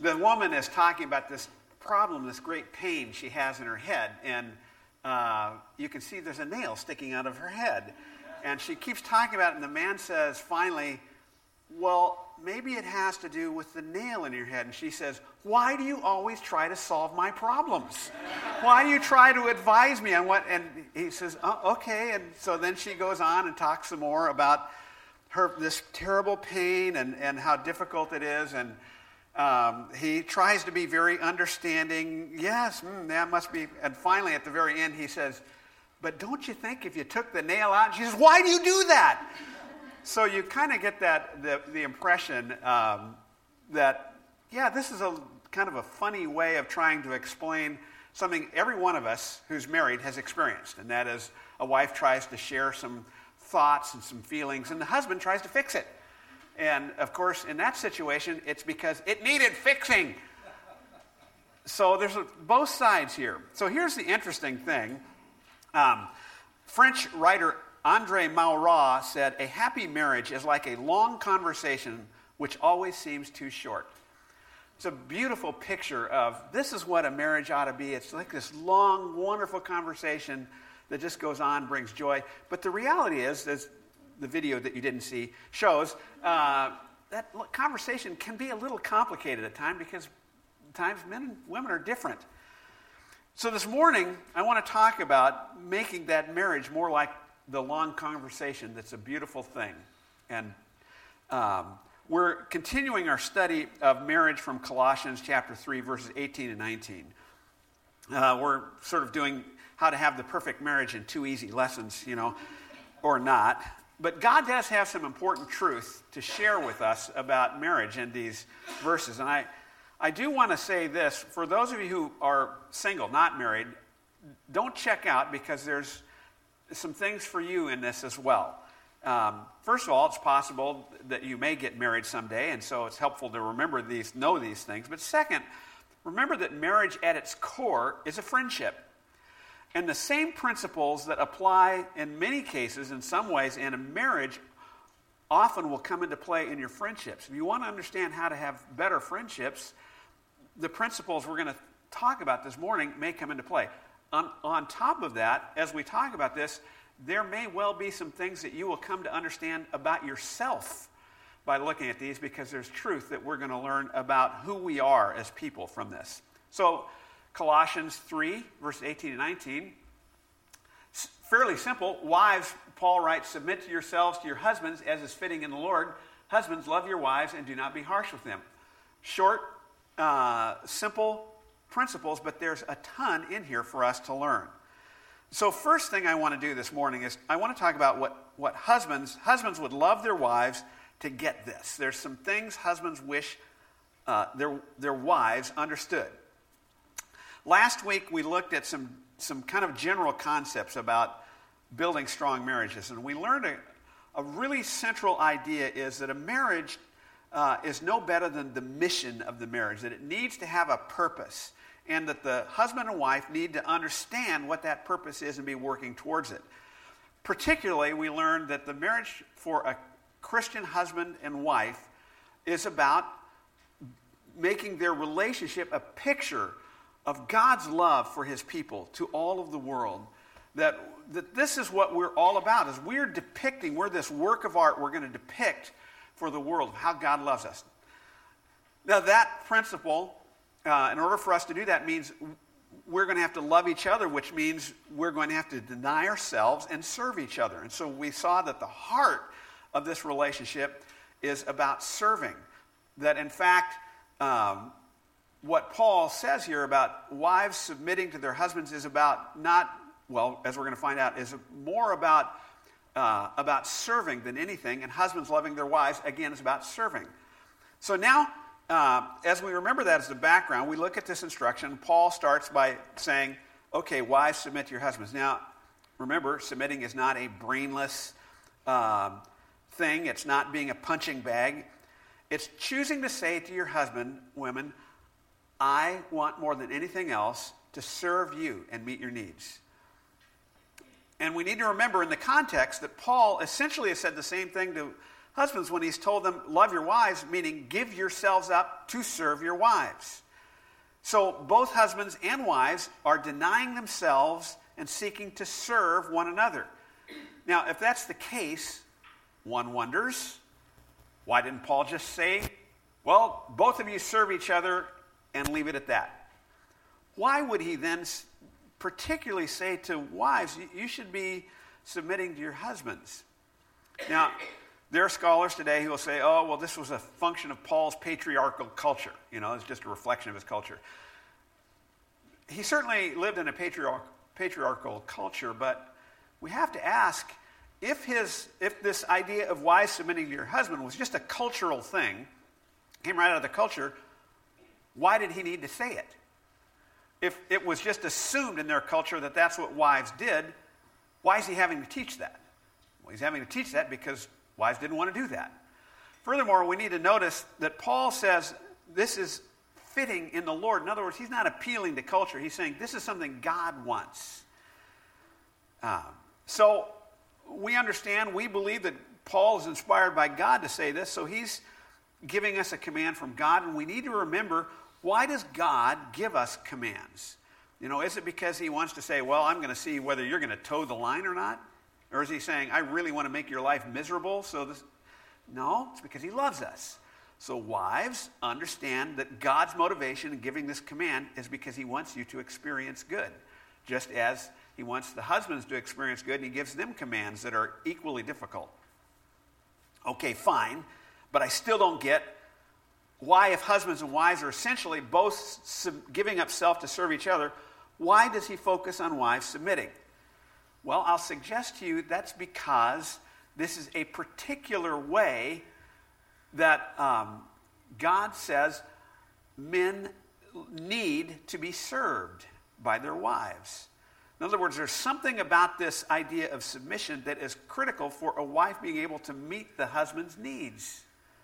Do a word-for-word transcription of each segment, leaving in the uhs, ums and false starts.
the woman is talking about this problem, this great pain she has in her head, and uh, you can see there's a nail sticking out of her head. And she keeps talking about it, and the man says finally, well, maybe it has to do with the nail in your head. And she says, why do you always try to solve my problems? Why do you try to advise me on what? And he says, oh, okay. And so then she goes on and talks some more about her this terrible pain and, and how difficult it is. And um, he tries to be very understanding. Yes, mm, that must be. And finally, at the very end, he says, but don't you think if you took the nail out? And she says, why do you do that? So you kind of get that the, the impression um, that, yeah, this is a kind of a funny way of trying to explain something every one of us who's married has experienced, and that is a wife tries to share some thoughts and some feelings, and the husband tries to fix it. And, of course, in that situation, it's because it needed fixing. So there's a, both sides here. So here's the interesting thing. Um, French writer Andre Maurois said, a happy marriage is like a long conversation which always seems too short. It's a beautiful picture of this is what a marriage ought to be. It's like this long, wonderful conversation that just goes on, brings joy. But the reality is, as the video that you didn't see shows, uh, that conversation can be a little complicated at times because at times men and women are different. So this morning, I want to talk about making that marriage more like the long conversation that's a beautiful thing. And um, we're continuing our study of marriage from Colossians chapter three, verses eighteen and nineteen. Uh, we're sort of doing how to have the perfect marriage in two easy lessons, you know, or not. But God does have some important truth to share with us about marriage in these verses. And I, I do want to say this, for those of you who are single, not married, don't check out because there's some things for you in this as well. Um, first of all, it's possible that you may get married someday, and so it's helpful to remember these, know these things. But second, remember that marriage at its core is a friendship. And the same principles that apply in many cases, in some ways, in a marriage often will come into play in your friendships. If you want to understand how to have better friendships, the principles we're going to talk about this morning may come into play. On, on top of that, as we talk about this, there may well be some things that you will come to understand about yourself by looking at these, because there's truth that we're going to learn about who we are as people from this. So, Colossians three, verses eighteen and nineteen, fairly simple. Wives, Paul writes, submit to yourselves to your husbands as is fitting in the Lord. Husbands, love your wives and do not be harsh with them. Short, uh, simple principles, but there's a ton in here for us to learn. So first thing I want to do this morning is I want to talk about what, what husbands, husbands would love their wives to get this. There's some things husbands wish uh, their, their wives understood. Last week we looked at some, some kind of general concepts about building strong marriages, and we learned a, a really central idea is that a marriage uh, is no better than the mission of the marriage, that it needs to have a purpose, and that the husband and wife need to understand what that purpose is and be working towards it. Particularly, we learned that the marriage for a Christian husband and wife is about making their relationship a picture of God's love for his people to all of the world. That, that this is what we're all about, is we're depicting, we're this work of art we're going to depict for the world of how God loves us. Now that principle, Uh, in order for us to do that, means we're going to have to love each other, which means we're going to have to deny ourselves and serve each other. And so we saw that the heart of this relationship is about serving. That in fact, um, what Paul says here about wives submitting to their husbands is about not, well, as we're going to find out, is more about, uh, about serving than anything. And husbands loving their wives, again, is about serving. So now, Uh, as we remember that as the background, we look at this instruction. Paul starts by saying, okay, wives, submit to your husbands. Now, remember, submitting is not a brainless uh, thing. It's not being a punching bag. It's choosing to say to your husband, women, I want more than anything else to serve you and meet your needs. And we need to remember in the context that Paul essentially has said the same thing to husbands when he's told them, love your wives, meaning give yourselves up to serve your wives. So both husbands and wives are denying themselves and seeking to serve one another. Now, if that's the case, one wonders, why didn't Paul just say, well, both of you serve each other and leave it at that? Why would he then particularly say to wives, you should be submitting to your husbands? Now, there are scholars today who will say, oh, well, this was a function of Paul's patriarchal culture. You know, it's just a reflection of his culture. He certainly lived in a patriarch, patriarchal culture, but we have to ask, if his, if this idea of wives submitting to your husband was just a cultural thing, came right out of the culture, why did he need to say it? If it was just assumed in their culture that that's what wives did, why is he having to teach that? Well, he's having to teach that because wives didn't want to do that. Furthermore, we need to notice that Paul says this is fitting in the Lord. In other words, he's not appealing to culture. He's saying this is something God wants. Um, so we understand, we believe that Paul is inspired by God to say this, so he's giving us a command from God, and we need to remember, why does God give us commands? You know, is it because he wants to say, well, I'm going to see whether you're going to toe the line or not? Or is he saying, I really want to make your life miserable? So this... No, it's because he loves us. So wives, understand that God's motivation in giving this command is because he wants you to experience good. Just as he wants the husbands to experience good, and he gives them commands that are equally difficult. Okay, fine, but I still don't get why, if husbands and wives are essentially both sub- giving up self to serve each other, why does he focus on wives submitting? Well, I'll suggest to you that's because this is a particular way that um, God says men need to be served by their wives. In other words, there's something about this idea of submission that is critical for a wife being able to meet the husband's needs.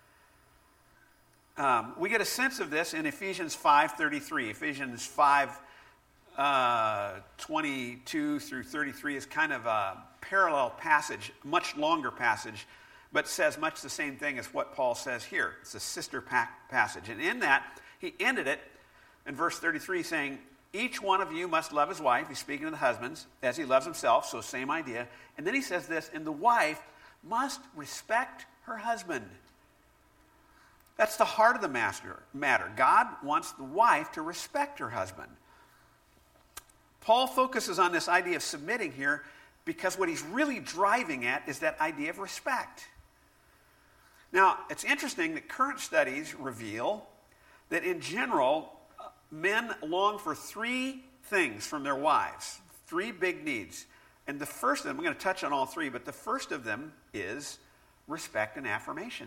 Um, we get a sense of this in Ephesians five thirty-three. Ephesians five uh, twenty-two through thirty-three is kind of a parallel passage, much longer passage, but says much the same thing as what Paul says here. It's a sister pa- passage. And in that, he ended it in verse thirty-three saying, each one of you must love his wife. He's speaking to the husbands, as he loves himself, so same idea. And then he says this, and the wife must respect her husband. That's the heart of the master, matter. God wants the wife to respect her husband. Paul focuses on this idea of submitting here because what he's really driving at is that idea of respect. Now, it's interesting that current studies reveal that in general, men long for three things from their wives, three big needs. And the first of them, I'm going to touch on all three, but the first of them is respect and affirmation.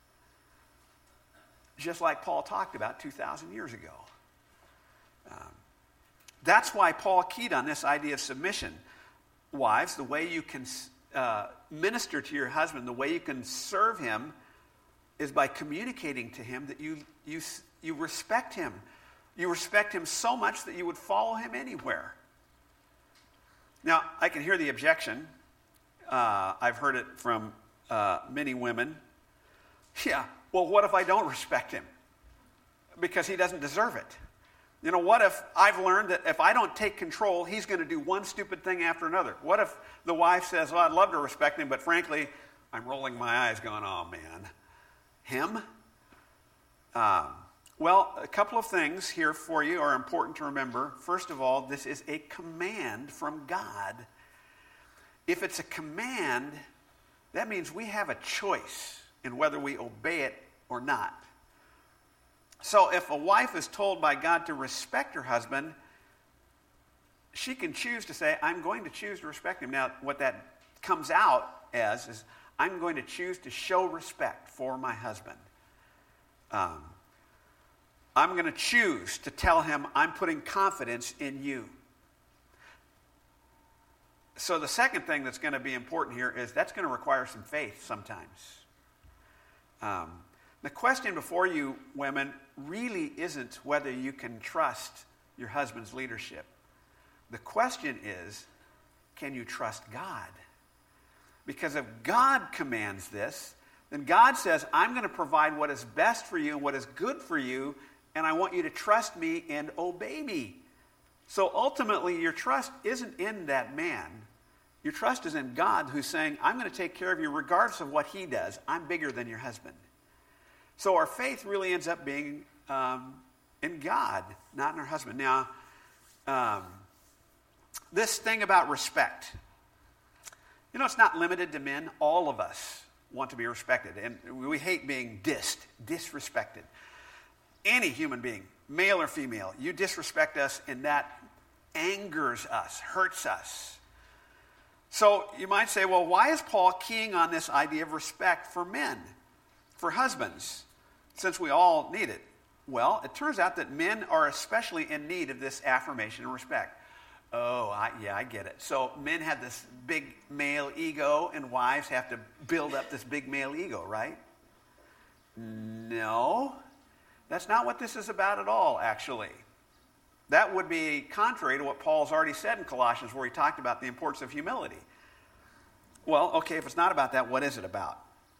Just like Paul talked about two thousand years ago. Um, that's why Paul keyed on this idea of submission. Wives, the way you can uh, minister to your husband, the way you can serve him is by communicating to him that you, you, you respect him. You respect him so much that you would follow him anywhere. Now, I can hear the objection. Uh, I've heard it from uh, many women. Yeah, well, what if I don't respect him? Because he doesn't deserve it. You know, what if I've learned that if I don't take control, he's going to do one stupid thing after another? What if the wife says, well, I'd love to respect him, but frankly, I'm rolling my eyes going, oh, man. Him? Um, well, a couple of things here for you are important to remember. First of all, this is a command from God. If it's a command, that means we have a choice in whether we obey it or not. So if a wife is told by God to respect her husband, she can choose to say, I'm going to choose to respect him. Now, what that comes out as is, I'm going to choose to show respect for my husband. Um, I'm going to choose to tell him I'm putting confidence in you. So the second thing that's going to be important here is that's going to require some faith sometimes. Um, the question before you, women, really isn't whether you can trust your husband's leadership. The question is, can you trust God? Because if God commands this, then God says, I'm going to provide what is best for you and what is good for you, and I want you to trust me and obey me. So ultimately, your trust isn't in that man. Your trust is in God, who's saying, I'm going to take care of you regardless of what he does. I'm bigger than your husband. So our faith really ends up being um, in God, not in our husband. Now, um, this thing about respect, you know, it's not limited to men. All of us want to be respected, and we hate being dissed, disrespected. Any human being, male or female, you disrespect us, and that angers us, hurts us. So you might say, well, why is Paul keying on this idea of respect for men, for husbands, since we all need it? Well, it turns out that men are especially in need of this affirmation and respect. Oh, I, yeah, I get it. So men have this big male ego, and wives have to build up this big male ego, right? No, that's not what this is about at all, actually. That would be contrary to what Paul's already said in Colossians, where he talked about the importance of humility. Well, okay, if it's not about that, what is it about?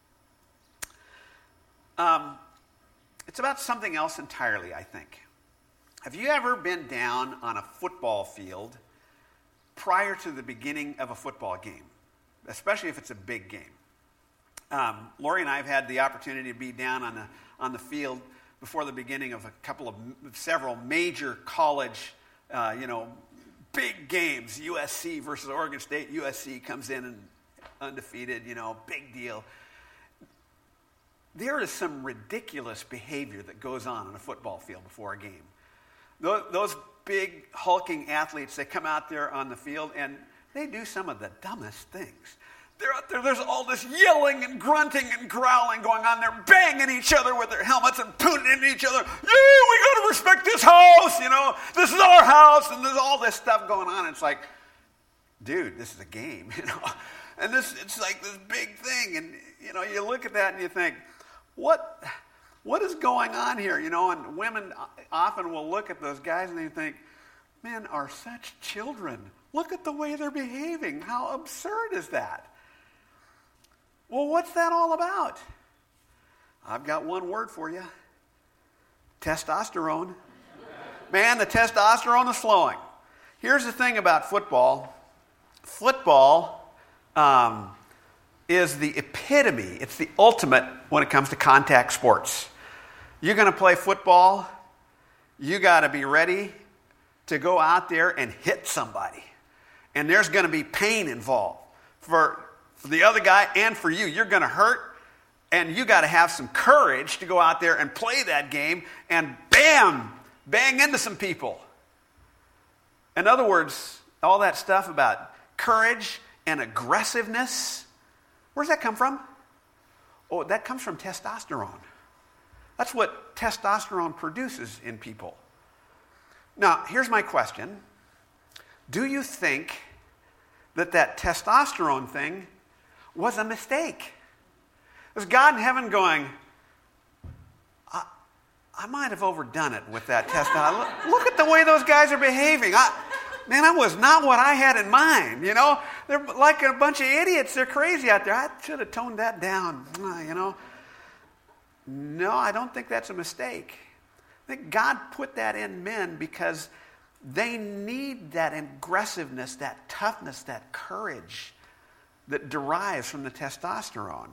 Um, it's about something else entirely, I think. Have you ever been down on a football field prior to the beginning of a football game, especially if it's a big game? Um, Lori and I have had the opportunity to be down on the on the field before the beginning of a couple of several major college, uh, you know, big games. U S C versus Oregon State. U S C comes in and undefeated, you know, big deal. There is some ridiculous behavior that goes on on a football field before a game. Those big hulking athletes, they come out there on the field and they do some of the dumbest things. They're out there, there's all this yelling and grunting and growling going on. They're banging each other with their helmets and putting into each other. Yeah, we got to respect this house, you know. This is our house, and there's all this stuff going on. It's like, dude, this is a game, you know. And this, it's like this big thing, and you know, you look at that and you think, what, what is going on here, you know? And women often will look at those guys and they think, men are such children. Look at the way they're behaving. How absurd is that? Well, what's that all about? I've got one word for you. Testosterone. Man, the testosterone is flowing. Here's the thing about football. Football um, is the epitome. It's the ultimate when it comes to contact sports. You're going to play football. You got to be ready to go out there and hit somebody. And there's going to be pain involved for, for the other guy and for you. You're going to hurt, and you got to have some courage to go out there and play that game and bam, bang into some people. In other words, all that stuff about courage and aggressiveness, where's that come from? Oh, that comes from testosterone. That's what testosterone produces in people. Now, here's my question. Do you think that that testosterone thing was a mistake? Is God in heaven going, I, I might have overdone it with that testosterone. Look, look at the way those guys are behaving. I, man, that was not what I had in mind, you know? They're like a bunch of idiots. They're crazy out there. I should have toned that down, you know? No, I don't think that's a mistake. I think God put that in men because they need that aggressiveness, that toughness, that courage that derives from the testosterone.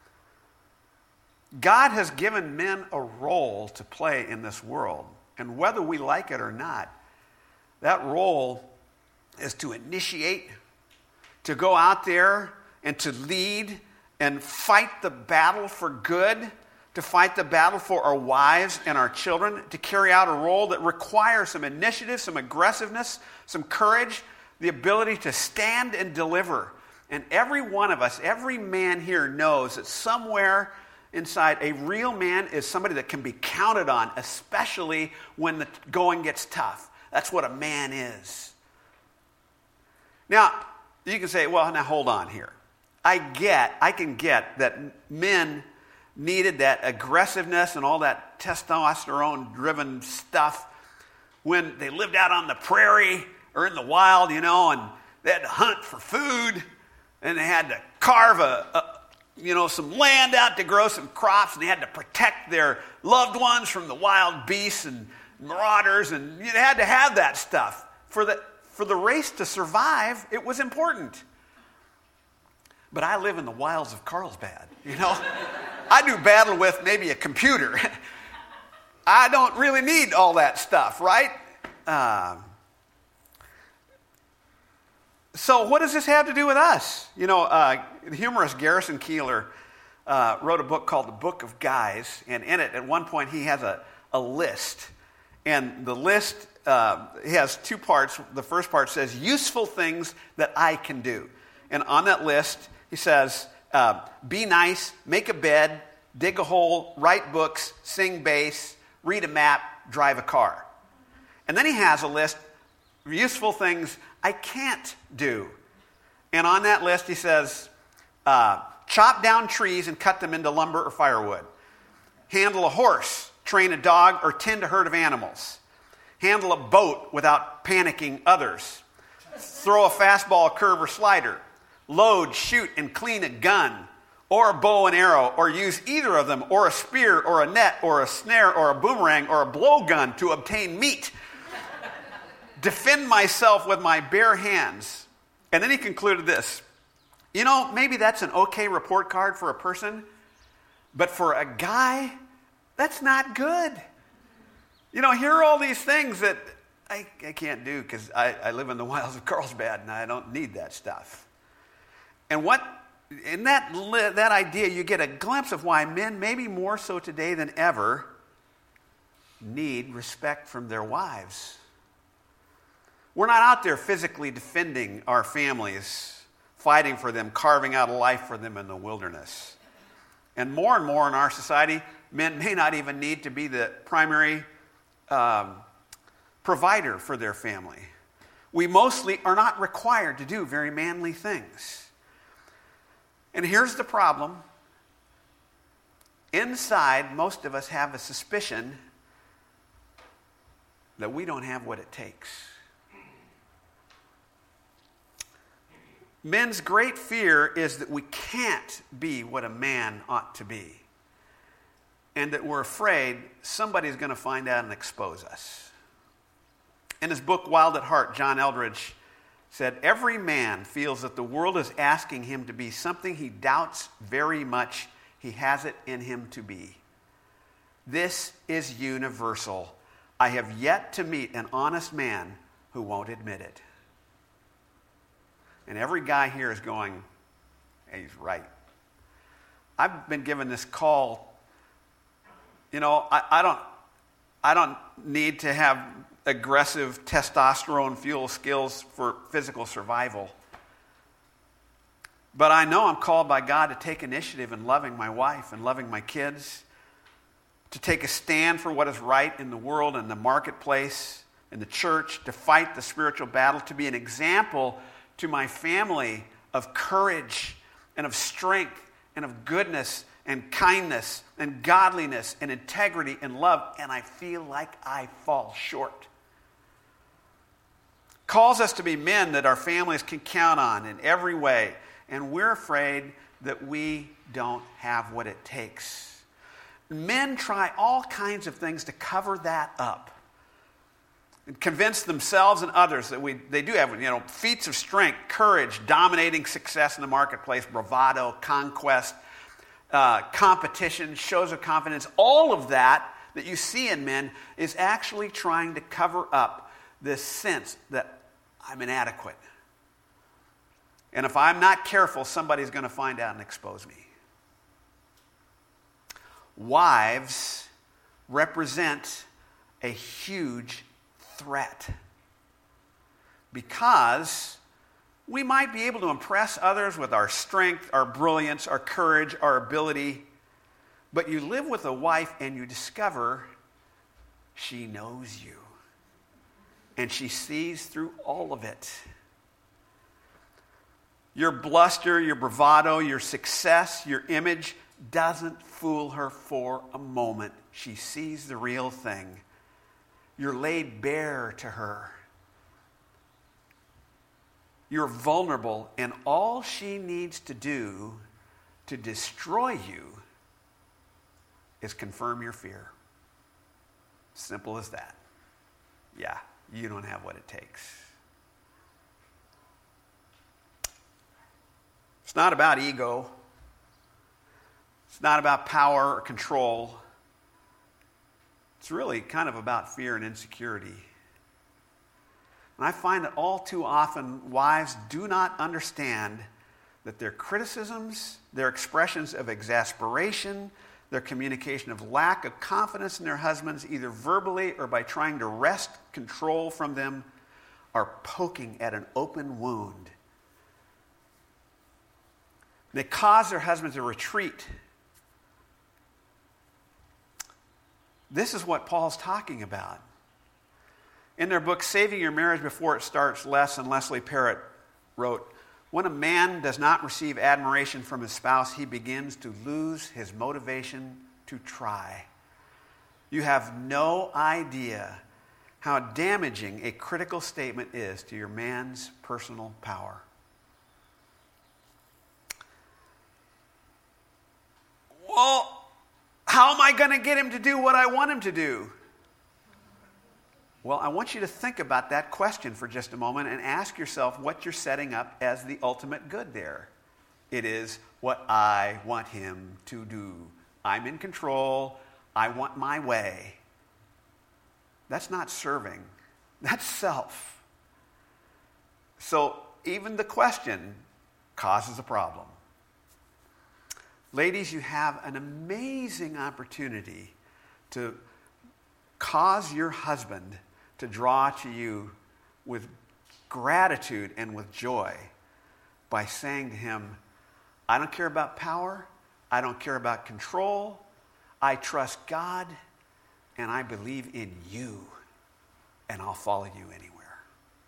God has given men a role to play in this world. And whether we like it or not, that role is to initiate, to go out there and to lead and fight the battle for good, to fight the battle for our wives and our children, to carry out a role that requires some initiative, some aggressiveness, some courage, the ability to stand and deliver. And every one of us, every man here knows that somewhere inside a real man is somebody that can be counted on, especially when the going gets tough. That's what a man is. Now, you can say, well, now hold on here. I get, I can get that men needed that aggressiveness and all that testosterone-driven stuff when they lived out on the prairie or in the wild, you know, and they had to hunt for food, and they had to carve a, a you know, some land out to grow some crops, and they had to protect their loved ones from the wild beasts and marauders, and you had to have that stuff. For the, for the race to survive, it was important. But I live in the wilds of Carlsbad, you know. I do battle with maybe a computer. I don't really need all that stuff, right? Um, so what does this have to do with us? You know, uh, the humorist Garrison Keillor uh, wrote a book called The Book of Guys, and in it, at one point, he has a, a list. And the list uh, has two parts. The first part says, useful things that I can do. And on that list, he says, uh, be nice, make a bed, dig a hole, write books, sing bass, read a map, drive a car. And then he has a list of useful things I can't do. And on that list he says, uh, chop down trees and cut them into lumber or firewood. Handle a horse, train a dog, or tend a herd of animals. Handle a boat without panicking others. Throw a fastball, curve, or slider. Load, shoot, and clean a gun, or a bow and arrow, or use either of them, or a spear, or a net, or a snare, or a boomerang, or a blowgun to obtain meat. Defend myself with my bare hands. And then he concluded this. You know, maybe that's an okay report card for a person, but for a guy, that's not good. You know, here are all these things that I, I can't do because I, I live in the wilds of Carlsbad and I don't need that stuff. And what, in that, that idea, you get a glimpse of why men, maybe more so today than ever, need respect from their wives. We're not out there physically defending our families, fighting for them, carving out a life for them in the wilderness. And more and more in our society, men may not even need to be the primary um, provider for their family. We mostly are not required to do very manly things. And here's the problem. Inside, most of us have a suspicion that we don't have what it takes. Men's great fear is that we can't be what a man ought to be, and that we're afraid somebody's going to find out and expose us. In his book, Wild at Heart, John Eldredge said, every man feels that the world is asking him to be something he doubts very much he has it in him to be. This is universal. I have yet to meet an honest man who won't admit it. And every guy here is going, hey, he's right. I've been given this call. You know, I, I don't I don't need to have aggressive testosterone fuel skills for physical survival. But I know I'm called by God to take initiative in loving my wife and loving my kids, to take a stand for what is right in the world and the marketplace, in the church, to fight the spiritual battle, to be an example to my family of courage and of strength and of goodness and kindness and godliness and integrity and love. And I feel like I fall short. Calls us to be men that our families can count on in every way. And we're afraid that we don't have what it takes. Men try all kinds of things to cover that up. And convince themselves and others that we they do have, you know, feats of strength, courage, dominating success in the marketplace, bravado, conquest, uh, competition, shows of confidence. All of that that you see in men is actually trying to cover up this sense that I'm inadequate. And if I'm not careful, somebody's going to find out and expose me. Wives represent a huge threat because we might be able to impress others with our strength, our brilliance, our courage, our ability, but you live with a wife and you discover she knows you and she sees through all of it. Your bluster, your bravado, your success, your image doesn't fool her for a moment. She sees the real thing. You're laid bare to her. You're vulnerable, and all she needs to do to destroy you is confirm your fear. Simple as that. Yeah, you don't have what it takes. It's not about ego. It's not about power or control. It's really kind of about fear and insecurity. And I find that all too often wives do not understand that their criticisms, their expressions of exasperation, their communication of lack of confidence in their husbands, either verbally or by trying to wrest control from them, are poking at an open wound. They cause their husbands to retreat. This is what Paul's talking about. In their book, Saving Your Marriage Before It Starts, Les and Leslie Parrott wrote, when a man does not receive admiration from his spouse, he begins to lose his motivation to try. You have no idea how damaging a critical statement is to your man's personal power. Well, how am I going to get him to do what I want him to do? Well, I want you to think about that question for just a moment and ask yourself what you're setting up as the ultimate good there. It is what I want him to do. I'm in control. I want my way. That's not serving. That's self. So even the question causes a problem. Ladies, you have an amazing opportunity to cause your husband to draw to you with gratitude and with joy by saying to him, I don't care about power, I don't care about control, I trust God, and I believe in you, and I'll follow you anywhere.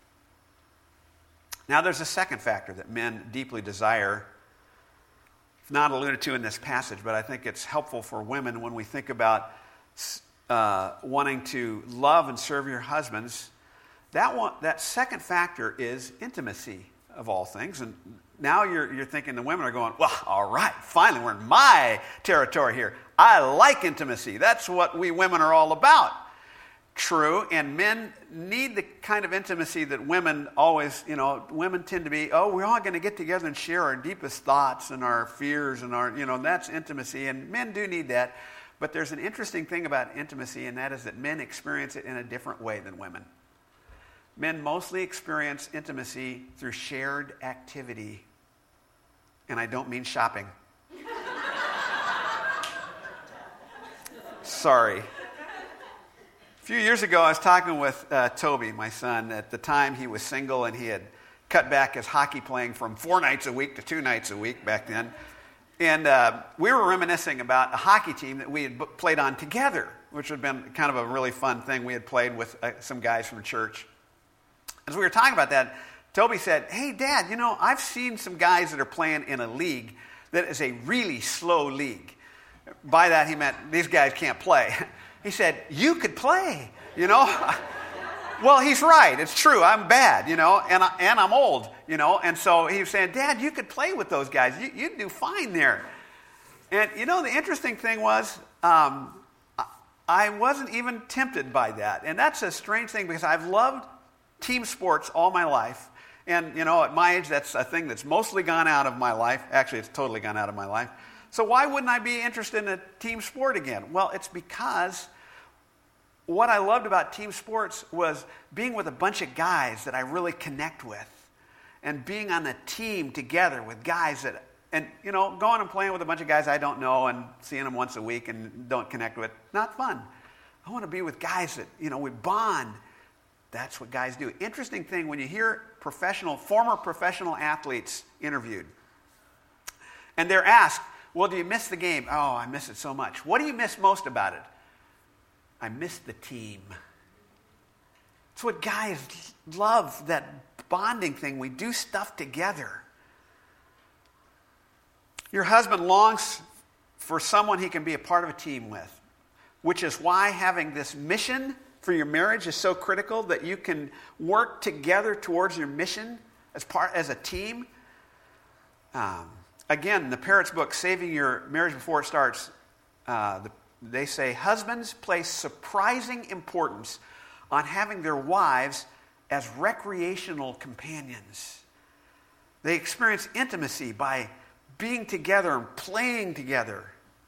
Now there's a second factor that men deeply desire. It's not alluded to in this passage, but I think it's helpful for women when we think about Uh, wanting to love and serve your husbands. That one, that second factor is intimacy of all things. And now you're you're thinking the women are going, well, all right, finally we're in my territory here. I like intimacy. That's what we women are all about. True, and men need the kind of intimacy that women always, you know, women tend to be, oh, we're all going to get together and share our deepest thoughts and our fears and our, you know, that's intimacy. And men do need that. But there's an interesting thing about intimacy, and that is that men experience it in a different way than women. Men mostly experience intimacy through shared activity. And I don't mean shopping. Sorry. A few years ago, I was talking with uh, Toby, my son. At the time, he was single, and he had cut back his hockey playing from four nights a week to two nights a week back then. And uh, we were reminiscing about a hockey team that we had b- played on together, which had been kind of a really fun thing. We had played with uh, some guys from church. As we were talking about that, Toby said, hey, Dad, you know, I've seen some guys that are playing in a league that is a really slow league. By that, he meant these guys can't play. He said, you could play, you know. Well, he's right. It's true. I'm bad, you know, and, I, and I'm old, you know. And so he was saying, Dad, you could play with those guys. You, you'd do fine there. And, you know, the interesting thing was um, I wasn't even tempted by that. And that's a strange thing because I've loved team sports all my life. And, you know, at my age, that's a thing that's mostly gone out of my life. Actually, it's totally gone out of my life. So why wouldn't I be interested in a team sport again? Well, it's because what I loved about team sports was being with a bunch of guys that I really connect with and being on a team together with guys that, and, you know, going and playing with a bunch of guys I don't know and seeing them once a week and don't connect with, not fun. I want to be with guys that, you know, we bond. That's what guys do. Interesting thing, when you hear professional, former professional athletes interviewed, and they're asked, well, do you miss the game? Oh, I miss it so much. What do you miss most about it? I miss the team. It's what guys love, that bonding thing. We do stuff together. Your husband longs for someone he can be a part of a team with, which is why having this mission for your marriage is so critical, that you can work together towards your mission as part as a team. Um, again, the Parrots book, Saving Your Marriage Before It Starts, uh, the, they say, husbands place surprising importance on having their wives as recreational companions. They experience intimacy by being together and playing together.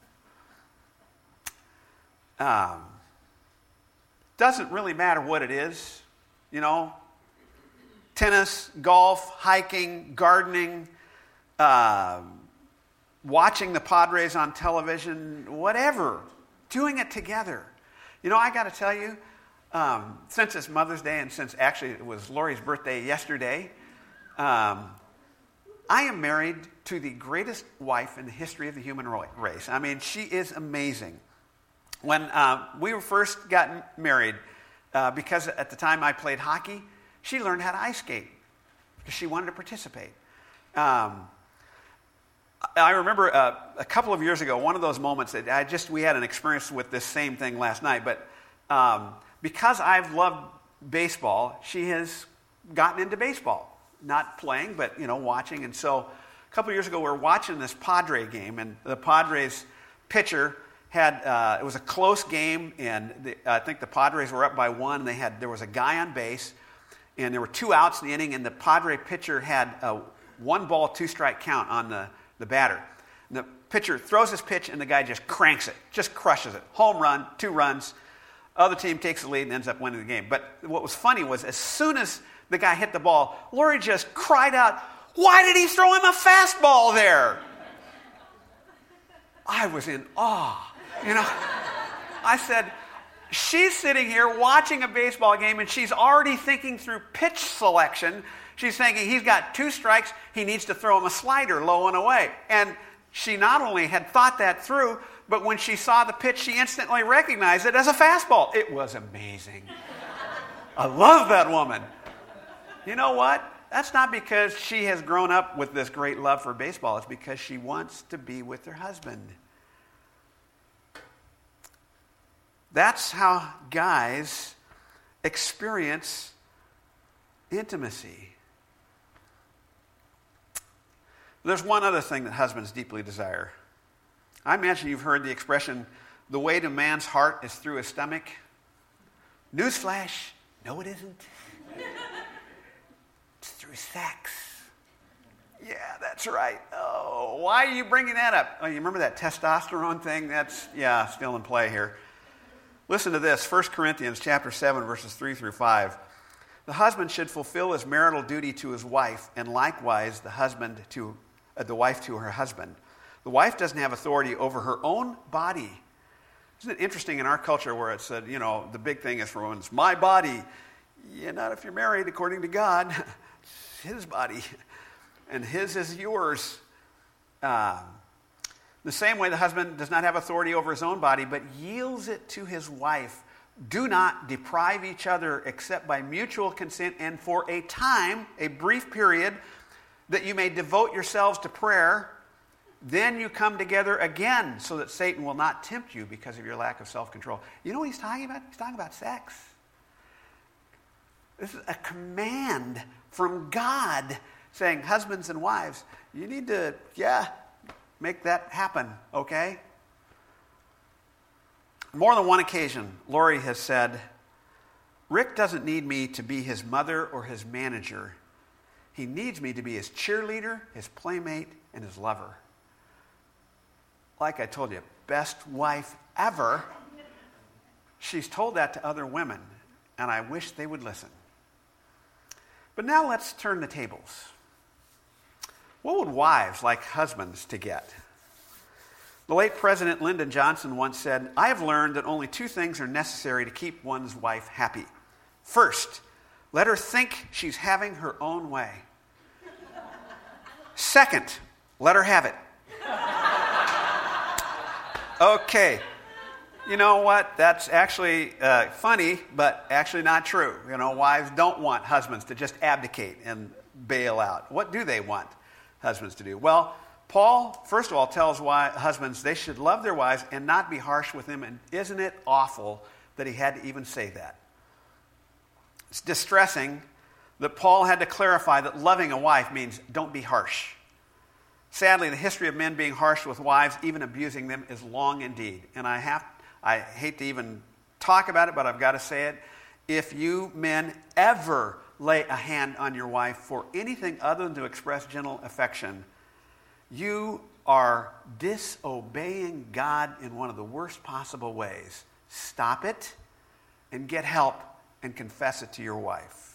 Um, doesn't really matter what it is, you know, tennis, golf, hiking, gardening, uh, watching the Padres on television, whatever, doing it together. You know, I got to tell you, um, since it's Mother's Day and since actually it was Lori's birthday yesterday, um, I am married to the greatest wife in the history of the human race. I mean, she is amazing. When uh, we were first got married, uh, because at the time I played hockey, she learned how to ice skate because she wanted to participate. Um, I remember uh, a couple of years ago, one of those moments that I just, we had an experience with this same thing last night, but um, because I've loved baseball, she has gotten into baseball. Not playing, but, you know, watching. And so a couple of years ago, we were watching this Padre game, and the Padres pitcher had, uh, it was a close game, and the, I think the Padres were up by one, and they had, there was a guy on base, and there were two outs in the inning, and the Padre pitcher had a one ball, two strike count on the, the batter. And the pitcher throws his pitch, and the guy just cranks it, just crushes it. Home run, two runs. Other team takes the lead and ends up winning the game. But what was funny was as soon as the guy hit the ball, Lori just cried out, "Why did he throw him a fastball there?" I was in awe. You know, I said, she's sitting here watching a baseball game and she's already thinking through pitch selection. She's thinking he's got two strikes, he needs to throw him a slider low and away. And she not only had thought that through, but when she saw the pitch, she instantly recognized it as a fastball. It was amazing. I love that woman. You know what? That's not because she has grown up with this great love for baseball. It's because she wants to be with her husband. That's how guys experience intimacy. There's one other thing that husbands deeply desire. I imagine you've heard the expression, the way to a man's heart is through his stomach. Newsflash, no it isn't. It's through sex. Yeah, that's right. Oh, why are you bringing that up? Oh, you remember that testosterone thing? That's, yeah, still in play here. Listen to this, First Corinthians chapter seven, verses three through five. The husband should fulfill his marital duty to his wife, and likewise the husband to uh, the wife to her husband. The wife doesn't have authority over her own body. Isn't it interesting in our culture where it said, you know, the big thing is for women, it's my body. Yeah, not if you're married, according to God. It's his body, and his is yours. Um, The same way the husband does not have authority over his own body, but yields it to his wife. Do not deprive each other except by mutual consent and for a time, a brief period, that you may devote yourselves to prayer. Then you come together again so that Satan will not tempt you because of your lack of self-control. You know what he's talking about? He's talking about sex. This is a command from God saying, husbands and wives, you need to, yeah, make that happen, okay? More than one occasion, Lori has said, Rick doesn't need me to be his mother or his manager. He needs me to be his cheerleader, his playmate, and his lover. Like I told you, best wife ever. She's told that to other women, and I wish they would listen. But now let's turn the tables. What would wives like husbands to get? The late President Lyndon Johnson once said, I have learned that only two things are necessary to keep one's wife happy. First, let her think she's having her own way. Second, let her have it. Okay, you know what? That's actually uh, funny, but actually not true. You know, wives don't want husbands to just abdicate and bail out. What do they want husbands to do? Well, Paul, first of all, tells why husbands they should love their wives and not be harsh with them. And isn't it awful that he had to even say that? It's distressing that Paul had to clarify that loving a wife means don't be harsh. Sadly, the history of men being harsh with wives, even abusing them, is long indeed. And I have, I hate to even talk about it, but I've got to say it. If you men ever lay a hand on your wife for anything other than to express gentle affection, you are disobeying God in one of the worst possible ways. Stop it and get help and confess it to your wife.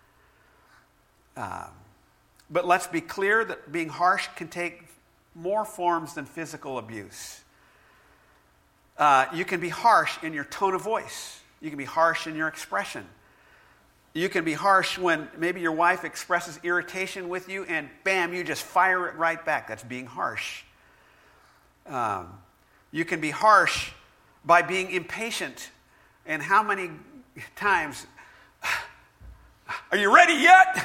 Um, but let's be clear that being harsh can take more forms than physical abuse. Uh, you can be harsh in your tone of voice. You can be harsh in your expression. You can be harsh when maybe your wife expresses irritation with you and bam, you just fire it right back. That's being harsh. Um, you can be harsh by being impatient. And how many times, are you ready yet?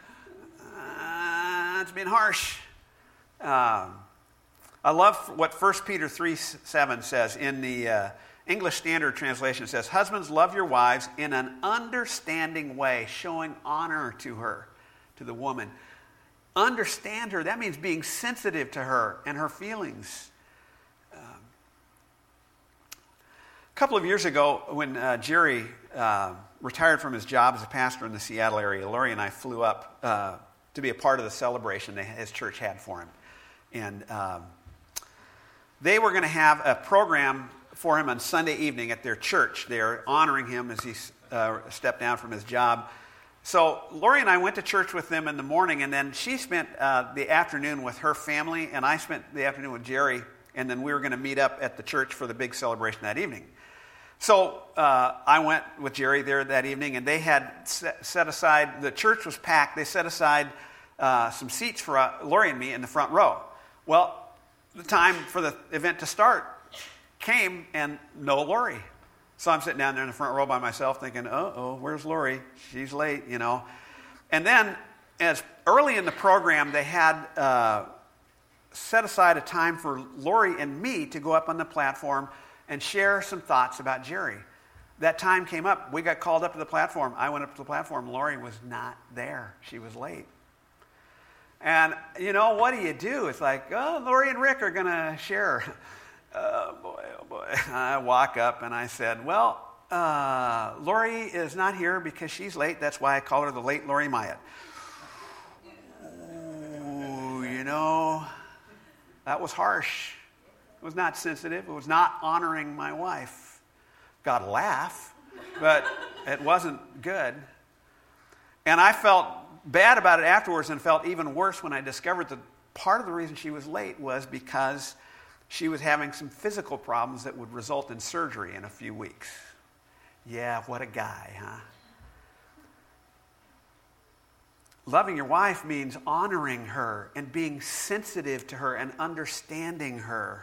Uh, it's being harsh. Um, I love what First Peter three seven says in the uh, English Standard Translation. It says, husbands, love your wives in an understanding way, showing honor to her, to the woman. Understand her. That means being sensitive to her and her feelings. Um, a couple of years ago, when uh, Jerry uh, retired from his job as a pastor in the Seattle area, Lori and I flew up uh, to be a part of the celebration that his church had for him. And um, they were going to have a program for him on Sunday evening at their church. They are honoring him as he uh, stepped down from his job. So Lori and I went to church with them in the morning, and then she spent uh, the afternoon with her family, and I spent the afternoon with Jerry, and then we were going to meet up at the church for the big celebration that evening. So uh, I went with Jerry there that evening, and they had set, set aside, the church was packed, they set aside uh, some seats for uh, Lori and me in the front row. Well, the time for the event to start came, and no Lori. So I'm sitting down there in the front row by myself thinking, uh-oh, where's Lori? She's late, you know. And then, as early in the program, they had uh, set aside a time for Lori and me to go up on the platform and share some thoughts about Jerry. That time came up. We got called up to the platform. I went up to the platform. Lori was not there. She was late. And, you know, what do you do? It's like, oh, Lori and Rick are going to share. Oh, boy, oh, boy. I walk up and I said, well, uh, Lori is not here because she's late. That's why I call her the late Lori Myatt. Ooh, you know, that was harsh. It was not sensitive. It was not honoring my wife. Got a laugh, but it wasn't good. And I felt bad about it afterwards and felt even worse when I discovered that part of the reason she was late was because she was having some physical problems that would result in surgery in a few weeks. Yeah, what a guy, huh? Loving your wife means honoring her and being sensitive to her and understanding her.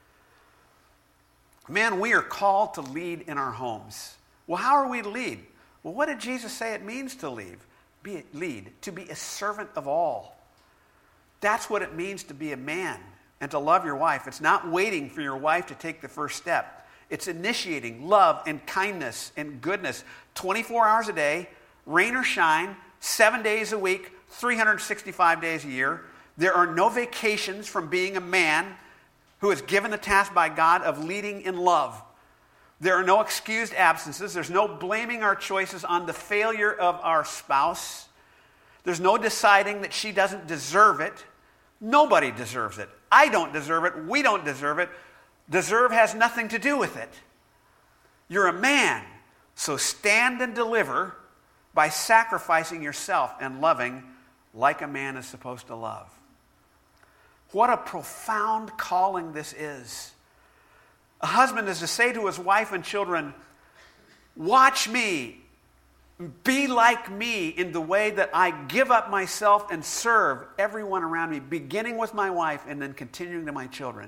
Men, we are called to lead in our homes. Well, how are we to lead? Well, what did Jesus say it means to lead? Be lead, to be a servant of all. That's what it means to be a man. And to love your wife. It's not waiting for your wife to take the first step. It's initiating love and kindness and goodness twenty-four hours a day, rain or shine, seven days a week, three hundred sixty-five days a year. There are no vacations from being a man who is given the task by God of leading in love. There are no excused absences. There's no blaming our choices on the failure of our spouse. There's no deciding that she doesn't deserve it. Nobody deserves it. I don't deserve it. We don't deserve it. Deserve has nothing to do with it. You're a man, so stand and deliver by sacrificing yourself and loving like a man is supposed to love. What a profound calling this is. A husband is to say to his wife and children, watch me. Be like me in the way that I give up myself and serve everyone around me, beginning with my wife and then continuing to my children.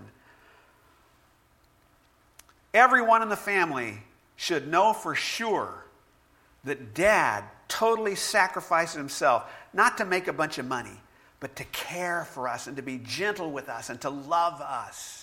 Everyone in the family should know for sure that Dad totally sacrificed himself, not to make a bunch of money, but to care for us and to be gentle with us and to love us.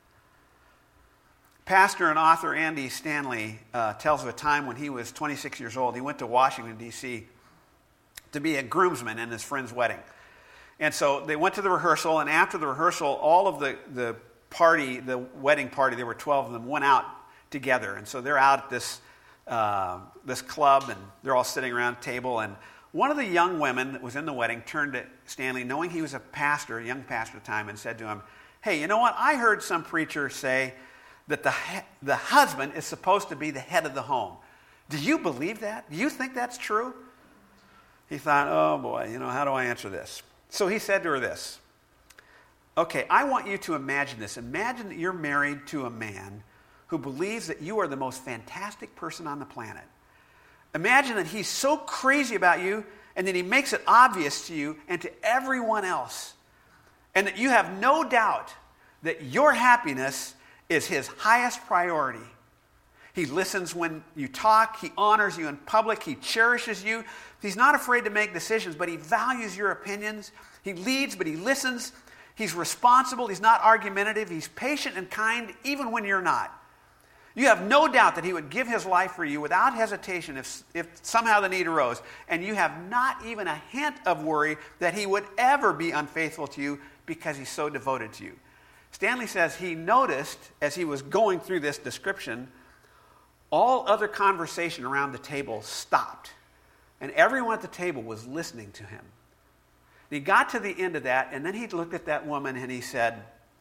Pastor and author Andy Stanley uh, tells of a time when he was twenty-six years old. He went to Washington, D C to be a groomsman in his friend's wedding. And so they went to the rehearsal, and after the rehearsal, all of the, the party, the wedding party, there were twelve of them, went out together. And so they're out at this, uh, this club, and they're all sitting around a table. And one of the young women that was in the wedding turned to Stanley, knowing he was a pastor, a young pastor at the time, and said to him, "Hey, you know what? I heard some preacher say that the, the husband is supposed to be the head of the home. Do you believe that? Do you think that's true?" He thought, oh boy, you know, how do I answer this? So he said to her this, "Okay, I want you to imagine this. Imagine that you're married to a man who believes that you are the most fantastic person on the planet. Imagine that he's so crazy about you and that he makes it obvious to you and to everyone else, and that you have no doubt that your happiness is his highest priority. He listens when you talk. He honors you in public. He cherishes you. He's not afraid to make decisions, but he values your opinions. He leads, but he listens. He's responsible. He's not argumentative. He's patient and kind, even when you're not. You have no doubt that he would give his life for you without hesitation if, if somehow the need arose. And you have not even a hint of worry that he would ever be unfaithful to you because he's so devoted to you." Stanley says he noticed, as he was going through this description, all other conversation around the table stopped. And everyone at the table was listening to him. And he got to the end of that, and then he looked at that woman and he said,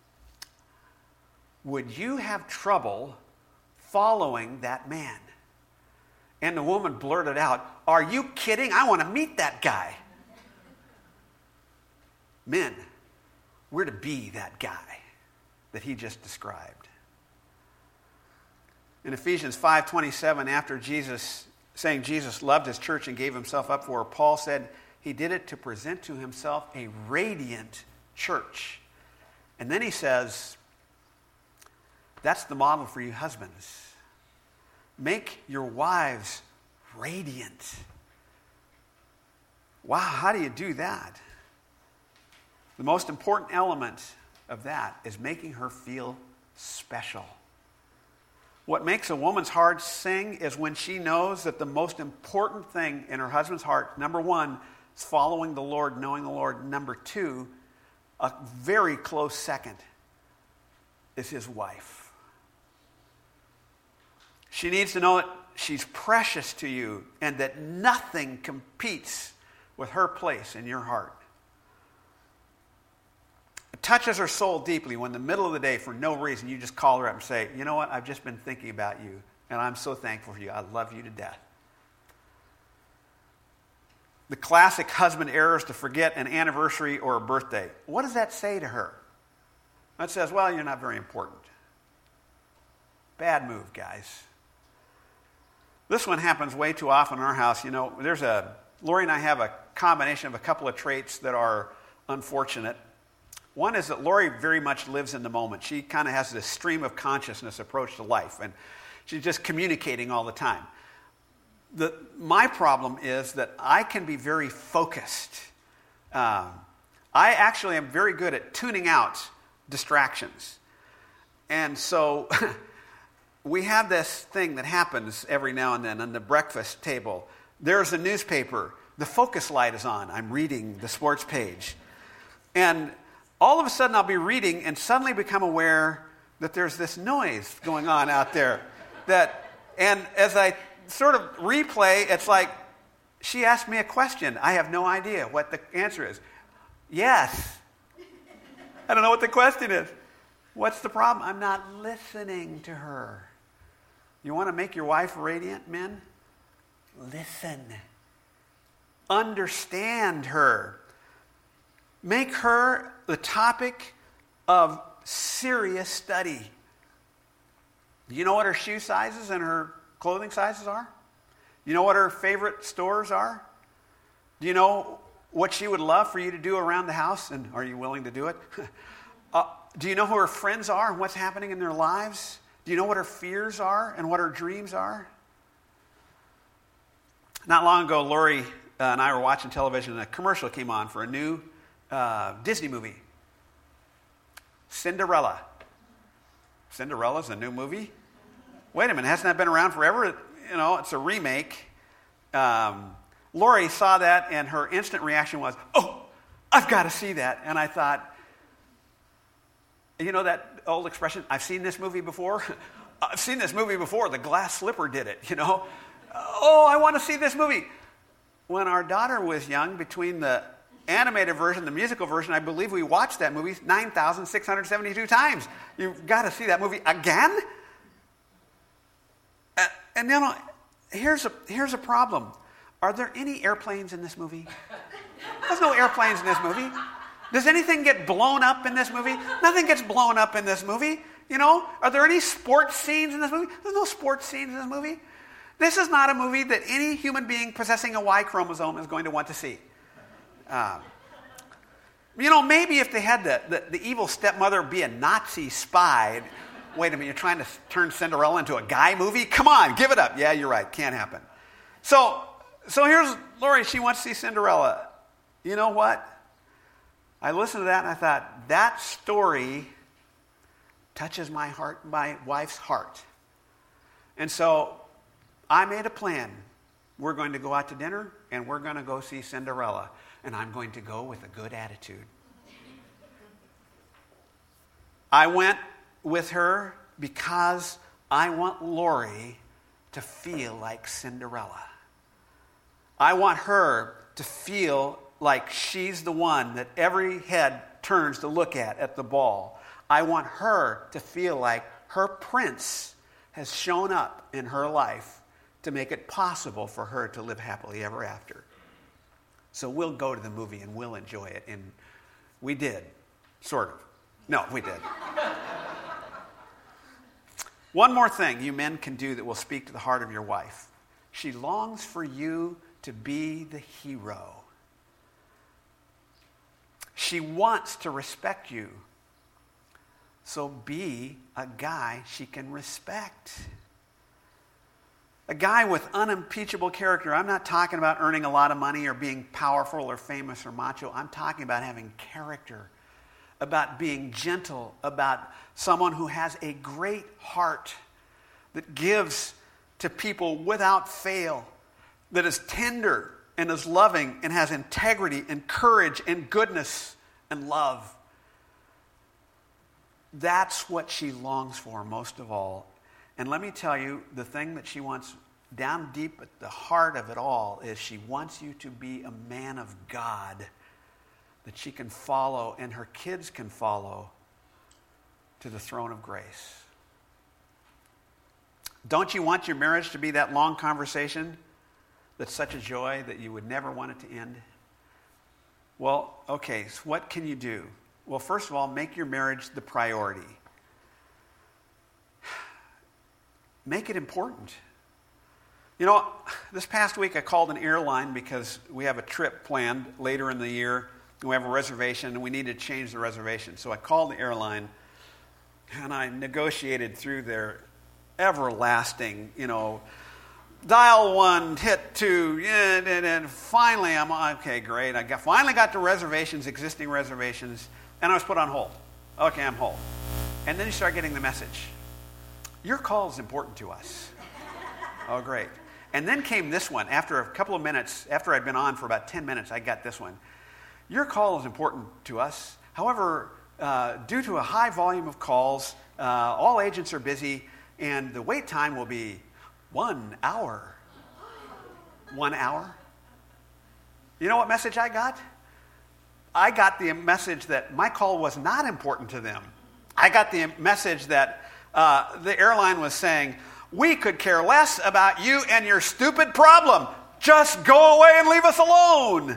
"Would you have trouble following that man?" And the woman blurted out, "Are you kidding? I want to meet that guy." Men, we're to be that guy that he just described. In Ephesians five twenty-seven, after Jesus, saying Jesus loved his church and gave himself up for her, Paul said he did it to present to himself a radiant church. And then he says, that's the model for you husbands. Make your wives radiant. Wow, how do you do that? The most important element of that is making her feel special. What makes a woman's heart sing is when she knows that the most important thing in her husband's heart, number one, is following the Lord, knowing the Lord. Number two, a very close second, is his wife. She needs to know that she's precious to you and that nothing competes with her place in your heart. It touches her soul deeply when in the middle of the day, for no reason, you just call her up and say, "You know what, I've just been thinking about you, and I'm so thankful for you. I love you to death." The classic husband error is to forget an anniversary or a birthday. What does that say to her? That says, well, you're not very important. Bad move, guys. This one happens way too often in our house. You know, there's a, Lori and I have a combination of a couple of traits that are unfortunate. One is that Lori very much lives in the moment. She kind of has this stream of consciousness approach to life, and she's just communicating all the time. The, my problem is that I can be very focused. Um, I actually am very good at tuning out distractions. And so we have this thing that happens every now and then on the breakfast table. There's a newspaper. The focus light is on. I'm reading the sports page. And all of a sudden I'll be reading and suddenly become aware that there's this noise going on out there. That, and as I sort of replay, it's like, she asked me a question. I have no idea what the answer is. Yes. I don't know what the question is. What's the problem? I'm not listening to her. You want to make your wife radiant, men? Listen. Understand her. Make her the topic of serious study. Do you know what her shoe sizes and her clothing sizes are? You know what her favorite stores are? Do you know what she would love for you to do around the house? And are you willing to do it? uh, do you know who her friends are and what's happening in their lives? Do you know what her fears are and what her dreams are? Not long ago, Lori uh, and I were watching television, and a commercial came on for a new uh, Disney movie. Cinderella. Cinderella's a new movie? Wait a minute, hasn't that been around forever? You know, it's a remake. Um, Lori saw that, and her instant reaction was, oh, I've got to see that. And I thought, you know that old expression, I've seen this movie before? I've seen this movie before. The Glass Slipper did it, you know. Oh, I want to see this movie. When our daughter was young, between the animated version, the musical version, I believe we watched that movie nine thousand six hundred seventy-two times. You've got to see that movie again? Uh, and you know, here's a, here's a problem. Are there any airplanes in this movie? There's no airplanes in this movie. Does anything get blown up in this movie? Nothing gets blown up in this movie. You know, are there any sports scenes in this movie? There's no sports scenes in this movie. This is not a movie that any human being possessing a Y chromosome is going to want to see. Um, you know, maybe if they had the, the, the evil stepmother be a Nazi spy. Wait a minute, you're trying to turn Cinderella into a guy movie? Come on, give it up. Yeah, you're right. Can't happen. So, so here's Lori. She wants to see Cinderella. You know what? I listened to that and I thought, that story touches my heart, my wife's heart. And so I made a plan. We're going to go out to dinner and we're going to go see Cinderella. And I'm going to go with a good attitude. I went with her because I want Lori to feel like Cinderella. I want her to feel like she's the one that every head turns to look at at the ball. I want her to feel like her prince has shown up in her life to make it possible for her to live happily ever after. So we'll go to the movie and we'll enjoy it. And we did, sort of. No, we did. One more thing you men can do that will speak to the heart of your wife. She longs for you to be the hero. She wants to respect you. So be a guy she can respect. A guy with unimpeachable character. I'm not talking about earning a lot of money or being powerful or famous or macho. I'm talking about having character, about being gentle, about someone who has a great heart that gives to people without fail, that is tender and is loving and has integrity and courage and goodness and love. That's what she longs for most of all. And let me tell you, the thing that she wants down deep at the heart of it all is she wants you to be a man of God that she can follow and her kids can follow to the throne of grace. Don't you want your marriage to be that long conversation that's such a joy that you would never want it to end? Well, okay, so what can you do? Well, first of all, make your marriage the priority. Make it important. You know, this past week I called an airline because we have a trip planned later in the year. We have a reservation and we need to change the reservation. So I called the airline and I negotiated through their everlasting, you know, dial one, hit two, yeah, and, and finally I'm, okay, great. I got, finally got to reservations, existing reservations, and I was put on hold. Okay, I'm hold. And then you start getting the message. Your call is important to us. Oh, great. And then came this one. After a couple of minutes, after I'd been on for about ten minutes, I got this one. Your call is important to us. However, uh, due to a high volume of calls, uh, all agents are busy, and the wait time will be one hour. One hour? You know what message I got? I got the message that my call was not important to them. I got the message that uh, the airline was saying, we could care less about you and your stupid problem. Just go away and leave us alone.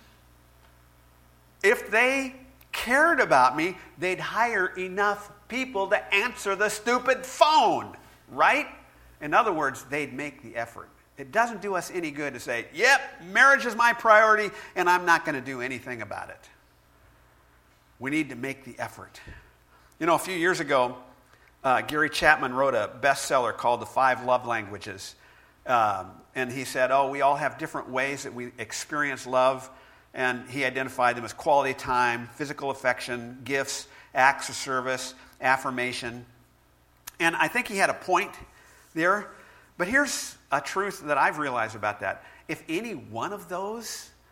If they cared about me, they'd hire enough people to answer the stupid phone, right? In other words, they'd make the effort. It doesn't do us any good to say, yep, marriage is my priority, and I'm not going to do anything about it. We need to make the effort. You know, a few years ago, uh, Gary Chapman wrote a bestseller called The Five Love Languages. Um, and he said, oh, we all have different ways that we experience love. And he identified them as quality time, physical affection, gifts, acts of service, affirmation. And I think he had a point there. But here's a truth that I've realized about that. If any one of those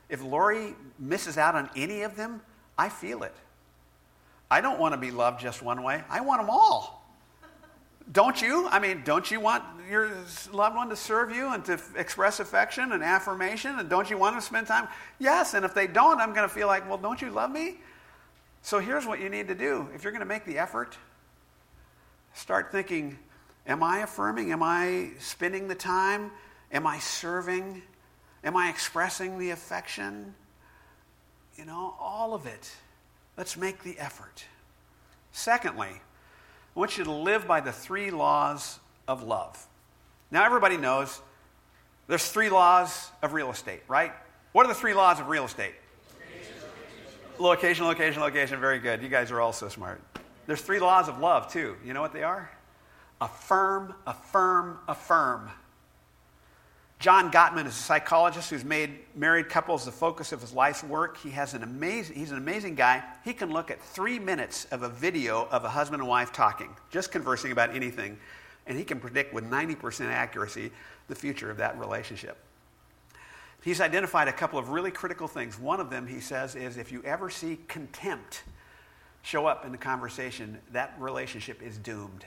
If Lori misses out on any of them, I feel it. I don't want to be loved just one way. I want them all. Don't you? I mean, don't you want your loved one to serve you and to f- express affection and affirmation? And don't you want them to spend time? Yes, and if they don't, I'm going to feel like, well, don't you love me? So here's what you need to do. If you're going to make the effort, start thinking, am I affirming? Am I spending the time? Am I serving? Am I expressing the affection? You know, all of it. Let's make the effort. Secondly, I want you to live by the three laws of love. Now, everybody knows there's three laws of real estate, right? What are the three laws of real estate? Location, location, location. Very good. You guys are all so smart. There's three laws of love, too. You know what they are? Affirm, affirm, affirm. John Gottman is a psychologist who's made married couples the focus of his life's work. He has an amazing, he's an amazing guy. He can look at three minutes of a video of a husband and wife talking, just conversing about anything, and he can predict with ninety percent accuracy the future of that relationship. He's identified a couple of really critical things. One of them, he says, is if you ever see contempt show up in the conversation, that relationship is doomed.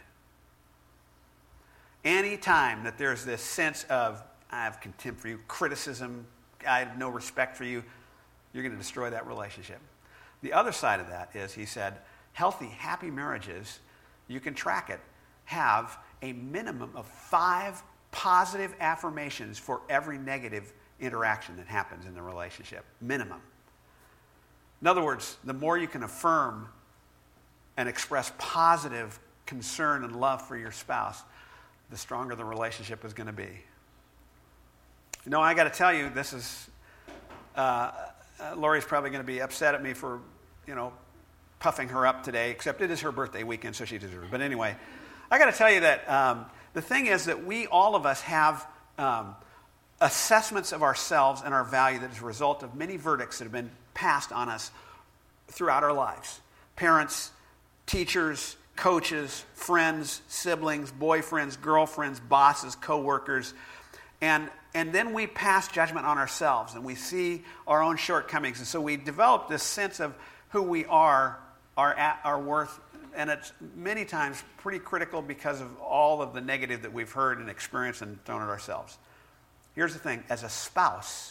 Any time that there's this sense of, I have contempt for you, criticism, I have no respect for you, you're going to destroy that relationship. The other side of that is, he said, healthy, happy marriages, you can track it, have a minimum of five positive affirmations for every negative interaction that happens in the relationship. Minimum. In other words, the more you can affirm and express positive concern and love for your spouse, the stronger the relationship is going to be. You know, I got to tell you, this is, uh, uh, Lori's probably going to be upset at me for, you know, puffing her up today, except it is her birthday weekend, so she deserves it. But anyway, I got to tell you that um, the thing is that we, all of us, have um, assessments of ourselves and our value that is a result of many verdicts that have been passed on us throughout our lives. Parents, teachers, coaches, friends, siblings, boyfriends, girlfriends, bosses, co-workers, and and then we pass judgment on ourselves, and we see our own shortcomings, and so we develop this sense of who we are, our our worth, and it's many times pretty critical because of all of the negative that we've heard and experienced and thrown at ourselves. Here's the thing: as a spouse,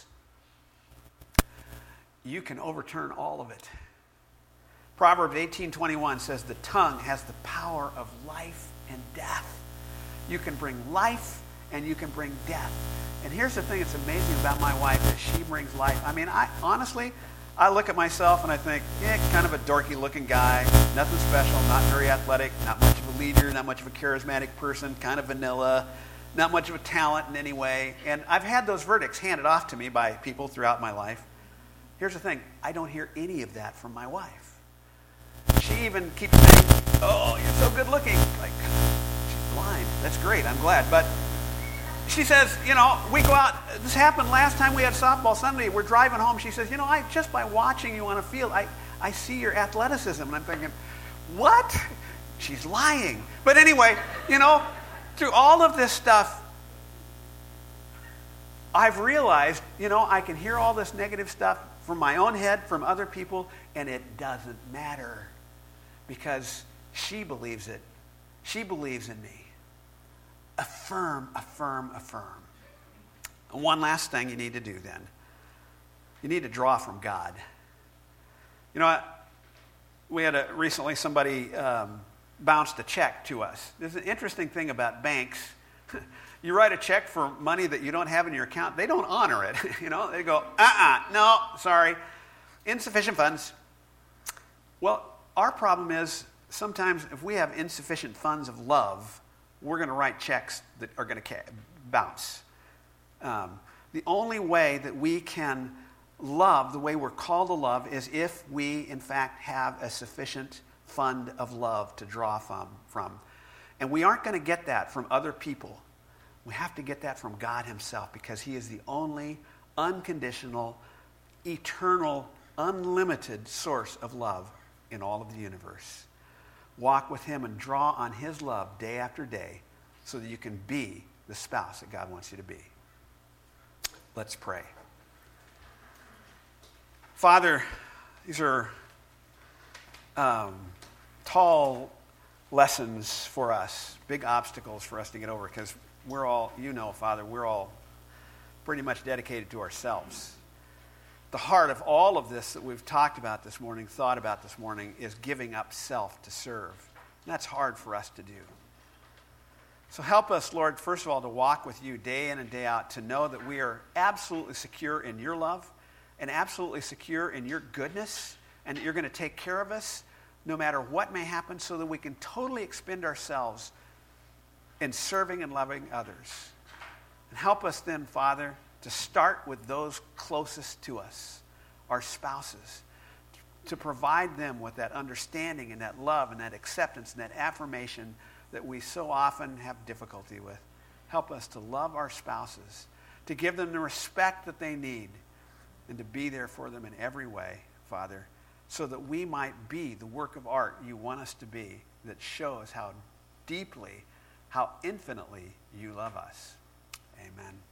you can overturn all of it. Proverbs eighteen twenty-one says, the tongue has the power of life and death. You can bring life and you can bring death. And here's the thing that's amazing about my wife, is she brings life. I mean, I honestly, I look at myself and I think, yeah, kind of a dorky looking guy, nothing special, not very athletic, not much of a leader, not much of a charismatic person, kind of vanilla, not much of a talent in any way. And I've had those verdicts handed off to me by people throughout my life. Here's the thing, I don't hear any of that from my wife. She even keeps saying, oh, you're so good looking. Like, she's blind. That's great, I'm glad. But she says, you know, we go out, this happened last time we had softball Sunday, we're driving home, she says, you know, I just by watching you on a field, I, I see your athleticism. And I'm thinking, what? She's lying. But anyway, you know, through all of this stuff, I've realized, you know, I can hear all this negative stuff from my own head, from other people, and it doesn't matter because she believes it. She believes in me. Affirm, affirm, affirm. And one last thing you need to do then. You need to draw from God. You know, we had a, recently somebody um, bounced a check to us. There's an interesting thing about banks. You write a check for money that you don't have in your account, they don't honor it. You know, they go, uh-uh, no, sorry, insufficient funds. Well, our problem is sometimes if we have insufficient funds of love, we're going to write checks that are going to bounce. Um, the only way that we can love the way we're called to love is if we, in fact, have a sufficient fund of love to draw from. from. And we aren't going to get that from other people. We have to get that from God himself because he is the only unconditional, eternal, unlimited source of love in all of the universe. Walk with him and draw on his love day after day so that you can be the spouse that God wants you to be. Let's pray. Father, these are um, tall lessons for us, big obstacles for us to get over, because we're all, you know, Father, we're all pretty much dedicated to ourselves. The heart of all of this that we've talked about this morning, thought about this morning, is giving up self to serve. And that's hard for us to do. So help us, Lord, first of all, to walk with you day in and day out, to know that we are absolutely secure in your love and absolutely secure in your goodness, and that you're going to take care of us no matter what may happen, so that we can totally expend ourselves in serving and loving others. And help us then, Father, to start with those closest to us, our spouses, to provide them with that understanding and that love and that acceptance and that affirmation that we so often have difficulty with. Help us to love our spouses, to give them the respect that they need, and to be there for them in every way, Father, so that we might be the work of art you want us to be, that shows how deeply, how infinitely you love us. Amen.